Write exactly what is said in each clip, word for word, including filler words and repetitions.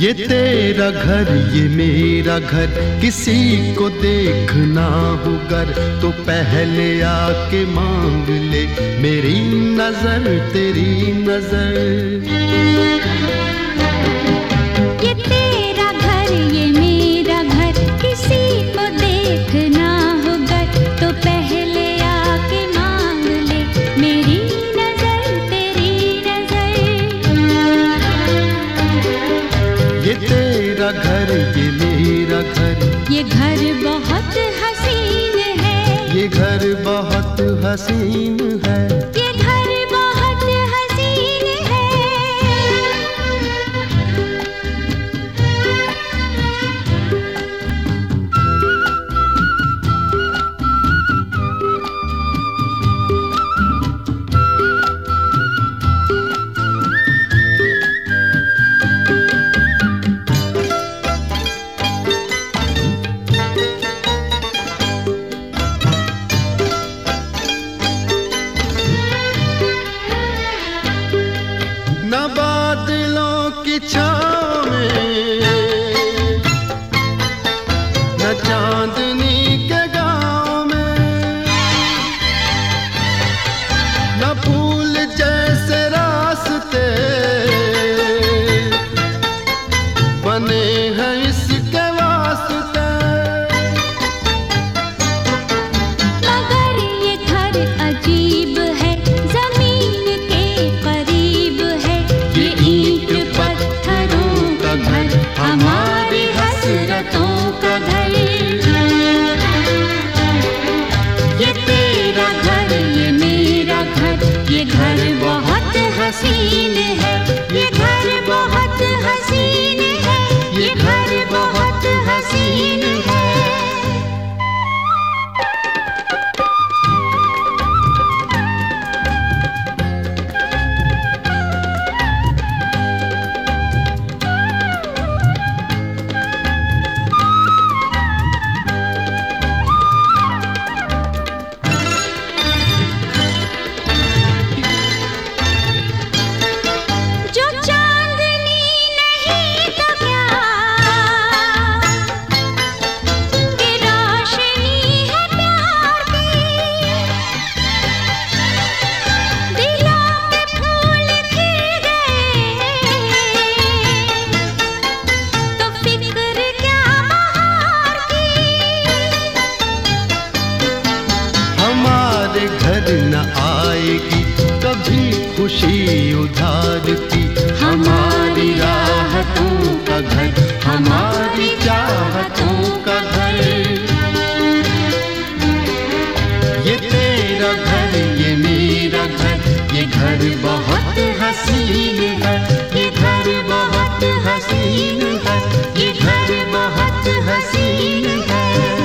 ये तेरा घर ये मेरा घर, किसी को देखना हो गर तो पहले आके मांग ले मेरी नजर तेरी नजर। ये तेरा घर ये मेरा घर, किसी को देखना हो गर तो पहले आके मांग ले मेरी नजर तेरी नजर। ये तेरा घर ये मेरा घर, ये घर बहुत हसीन है, ये घर बहुत हसीन है, ये घर बहुत हसीन है। न बादलों की छाँव में न चांदनी के गाँव में, न फूल जैसे रास्ते बने हैं इसके वास्ते। मगर ये घर अजीब है, जमीन के करीब है, ये ईंट पत्थरों का घर, हमारी हसरतों का घर। ये तेरा घर ये मेरा घर, ये घर बहुत हसीन है, ये घर बहुत हसीन है, ये घर बहुत हसीन है। जो चांदनी नहीं तो क्या, कि रोशनी है प्यार की। दिलों के फूल खिल गए तो फिक्र क्या बहार की। हमारे घर न आएगी कभी खुशी उधार की, हमारी राहतों का घर, हमारी चाहतों का घर। ये तेरा घर ये मेरा घर, ये घर बहुत हसीन है, ये घर बहुत हसीन है, ये घर बहुत हसीन है।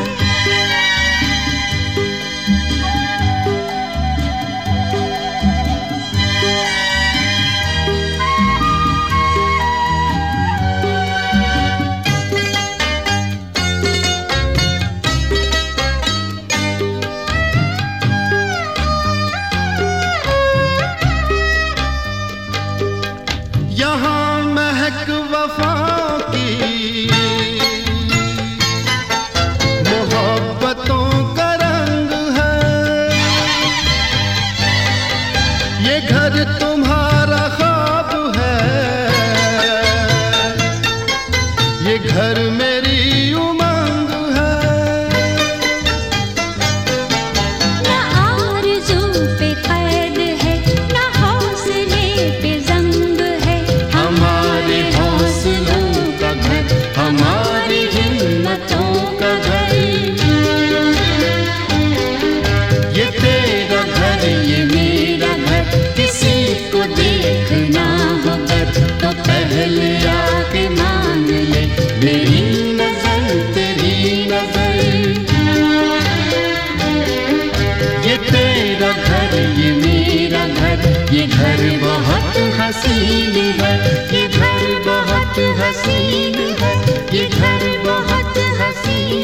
यहाँ महक वफा की मोहब्बतों का रंग है, ये घर तुम्हारा ख्वाब है, ये घर मेरी उमंग है। न आरज़ू पे कैद है, न हौसले पे ज़ंग है, हमारे हौसलों का घर, हमारी हिम्मतों का घर। ये तेरा घर ये मेरा घर, किसी को देखना हो गर तो पहले आके मांग ले मेरी नजर तेरी नजर। ये तेरा घर ये मेरा घर, ये घर बहुत हसीन है, ये घर बहुत हसीन है, ये घर बहुत हसीन